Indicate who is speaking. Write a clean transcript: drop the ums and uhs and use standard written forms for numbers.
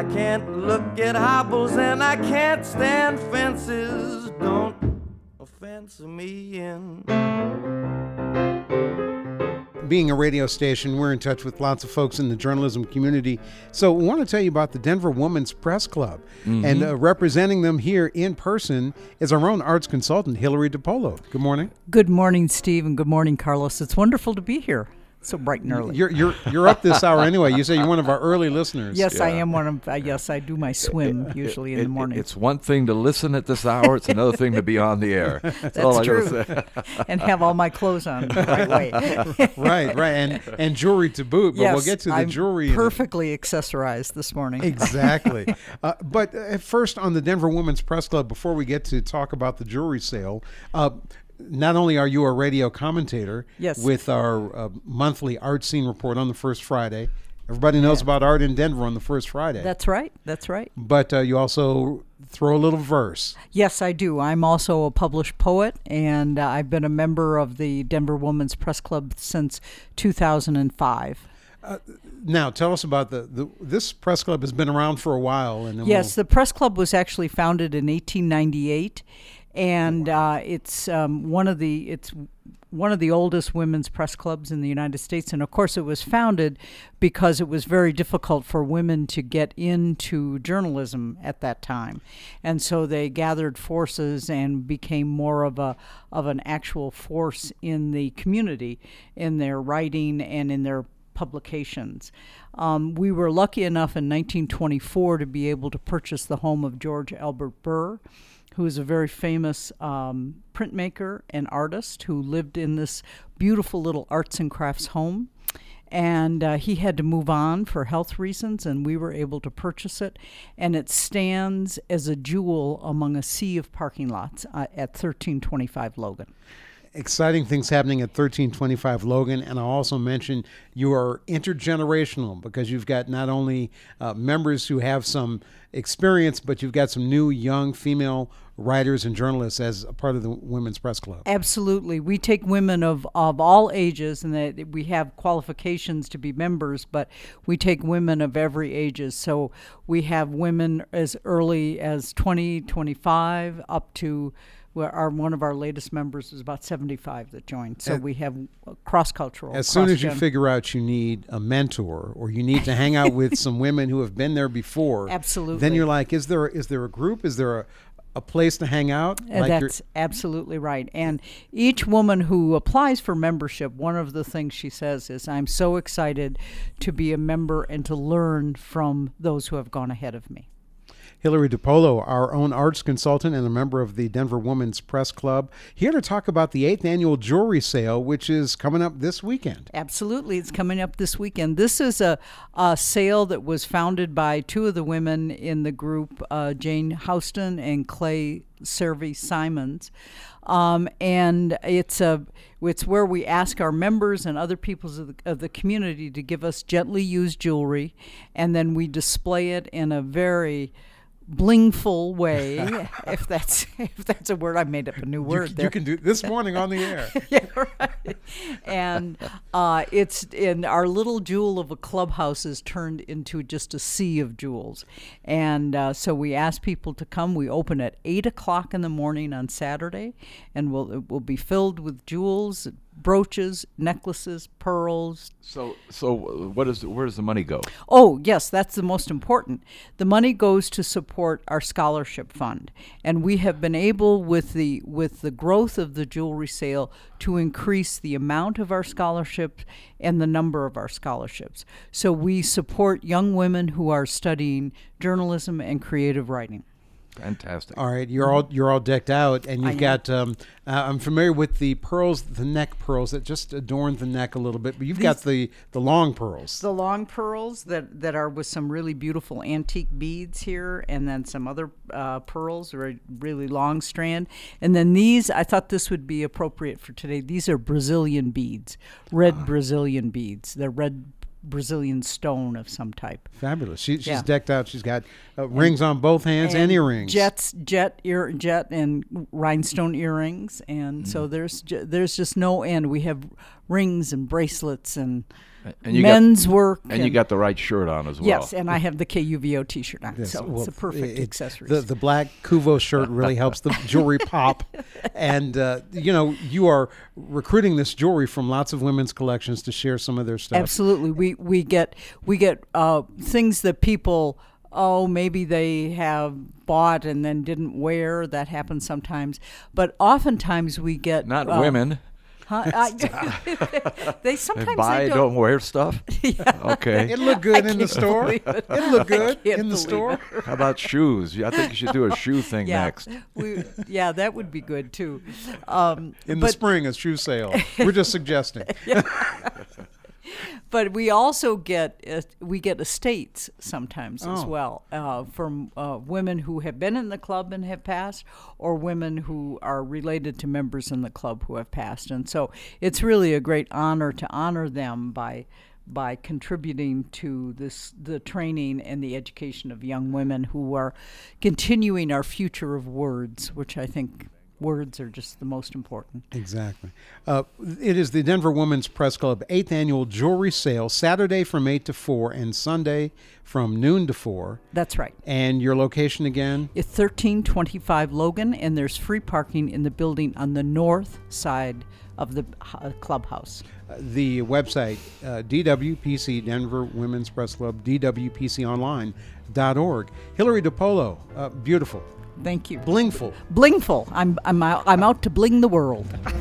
Speaker 1: can't look at hobbles and I can't stand fences. Don't offense me in.
Speaker 2: Being a radio station, we're in touch with lots of folks in the journalism community. So we want to tell you about the Denver Women's Press Club. And representing them here in person is our own arts consultant, Hillary DiPolo. Good morning.
Speaker 3: Good morning, Steve, and good morning, Carlos. It's wonderful to be here so bright and early.
Speaker 2: You're up this hour anyway. You say you're one of our early listeners.
Speaker 3: Yes, I am one of. Yes, I do my swim usually in the morning.
Speaker 4: It's one thing to listen at this hour. It's another thing to be on the air. That's all
Speaker 3: true.
Speaker 4: I gotta say.
Speaker 3: And have all my clothes on the right way.
Speaker 2: Right, and jewelry to boot. But
Speaker 3: yes,
Speaker 2: we'll get to the
Speaker 3: I'm
Speaker 2: jewelry.
Speaker 3: Perfectly accessorized this morning.
Speaker 2: Exactly. But first, on the Denver Women's Press Club, before we get to talk about the jewelry sale. Not only are you a radio commentator
Speaker 3: yes.
Speaker 2: with our monthly art scene report on the first Friday. Everybody knows about art in Denver on the first Friday.
Speaker 3: That's right.
Speaker 2: But you also throw a little verse.
Speaker 3: Yes, I do. I'm also a published poet, and I've been a member of the Denver Women's Press Club since 2005.
Speaker 2: Now, tell us about this press club has been around for a while. And
Speaker 3: yes, the press club was actually founded in 1898. And it's one of the oldest women's press clubs in the United States. And of course, it was founded because it was very difficult for women to get into journalism at that time. And so they gathered forces and became more of an actual force in the community, in their writing and in their publications. We were lucky enough in 1924 to be able to purchase the home of George Albert Burr, who is a very famous printmaker and artist who lived in this beautiful little arts and crafts home. And he had to move on for health reasons, and we were able to purchase it. And it stands as a jewel among a sea of parking lots at 1325 Logan.
Speaker 2: Exciting things happening at 1325 Logan, and I'll also mention you are intergenerational because you've got not only members who have some experience, but you've got some new young female writers and journalists as a part of the Women's Press Club.
Speaker 3: Absolutely. We take women of all ages, and that we have qualifications to be members, but we take women of every ages. So we have women as early as 20, 25, up to one of our latest members is about 75 that joined. So we have cross-cultural.
Speaker 2: As soon as you figure out you need a mentor or you need to hang out with some women who have been there before,
Speaker 3: absolutely.
Speaker 2: Then you're like, is there a group? Is there a place to hang out?
Speaker 3: That's absolutely right. And each woman who applies for membership, one of the things she says is, I'm so excited to be a member and to learn from those who have gone ahead of me.
Speaker 2: Hillary DiPolo, our own arts consultant and a member of the Denver Women's Press Club, here to talk about the 8th annual jewelry sale, which is coming up this weekend.
Speaker 3: Absolutely. It's coming up this weekend. This is a sale that was founded by two of the women in the group, Jane Houston and Clay Servey Simons. And it's where we ask our members and other people of the community to give us gently used jewelry, and then we display it in a very blingful way, if that's a word. I made up a new word there.
Speaker 2: You can do it this morning on the air.
Speaker 3: Yeah, right. And it's in our little jewel of a clubhouse is turned into just a sea of jewels. And so we ask people to come. We open at 8 o'clock in the morning on Saturday, and it will be filled with jewels, brooches, necklaces, pearls.
Speaker 4: So where does the money go?
Speaker 3: Oh, yes, that's the most important. The money goes to support our scholarship fund, and we have been able, with the growth of the jewelry sale, to increase the amount of our scholarships and the number of our scholarships. So we support young women who are studying journalism and creative writing.
Speaker 4: Fantastic.
Speaker 2: All right, you're all decked out, and you've got. I'm familiar with the pearls, the neck pearls that just adorn the neck a little bit, but you've got the long pearls.
Speaker 3: The long pearls that are with some really beautiful antique beads here, and then some other pearls, or a really long strand, and then these. I thought this would be appropriate for today. These are Brazilian beads, red Brazilian beads. They're red Brazilian stone of some type.
Speaker 2: Fabulous. She's decked out. She's got rings on both hands and earrings.
Speaker 3: Jet and rhinestone earrings, and so there's just no end. We have rings and bracelets and
Speaker 4: And you
Speaker 3: men's work.
Speaker 4: And you got the right shirt on as well.
Speaker 3: Yes, and I have the KUVO T-shirt on,
Speaker 2: Yes,
Speaker 3: so
Speaker 2: well,
Speaker 3: it's a perfect
Speaker 2: it-
Speaker 3: accessory.
Speaker 2: The black Kuvo shirt really helps the jewelry pop. And, you are recruiting this jewelry from lots of women's collections to share some of their stuff.
Speaker 3: Absolutely, we get things that people, maybe they have bought and then didn't wear. That happens sometimes, but oftentimes we get
Speaker 4: Not women.
Speaker 3: Huh? They sometimes
Speaker 4: Buy,
Speaker 3: they
Speaker 4: don't wear stuff. Okay.
Speaker 2: It looked good in the store.
Speaker 3: believe it.
Speaker 2: It looked good
Speaker 3: can't
Speaker 2: in the
Speaker 3: believe
Speaker 2: store.
Speaker 4: How about shoes? I think you should do a shoe thing next.
Speaker 3: That would be good too.
Speaker 2: In the
Speaker 3: but-
Speaker 2: spring, a shoe sale. We're just suggesting.
Speaker 3: But we also get estates sometimes as
Speaker 2: Oh.
Speaker 3: well from women who have been in the club and have passed, or women who are related to members in the club who have passed. And so it's really a great honor to honor them by contributing to the training and the education of young women who are continuing our future of words, which I think words are just the most important.
Speaker 2: Exactly. It is the Denver Women's Press Club 8th Annual Jewelry Sale, Saturday from 8 to 4 and Sunday from noon to 4.
Speaker 3: That's right.
Speaker 2: And your location again?
Speaker 3: It's 1325 Logan, and there's free parking in the building on the north side of the clubhouse.
Speaker 2: The website, DWPC, Denver Women's Press Club, DWPConline.org. Hillary DiPolo, beautiful.
Speaker 3: Thank you.
Speaker 2: Blingful.
Speaker 3: Blingful. I'm out to bling the world.